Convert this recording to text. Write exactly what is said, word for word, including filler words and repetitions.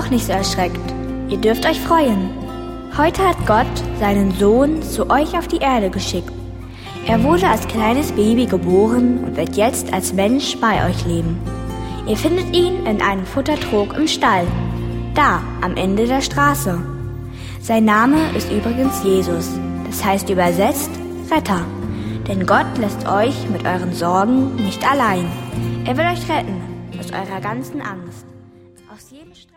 doch nicht so erschreckt. Ihr dürft euch freuen. Heute hat Gott seinen Sohn zu euch auf die Erde geschickt. Er wurde als kleines Baby geboren und wird jetzt als Mensch bei euch leben. Ihr findet ihn in einem Futtertrog im Stall, da am Ende der Straße. Sein Name ist übrigens Jesus, das heißt übersetzt Retter. Denn Gott lässt euch mit euren Sorgen nicht allein. Er will euch retten aus eurer ganzen Angst. Aus jedem Stress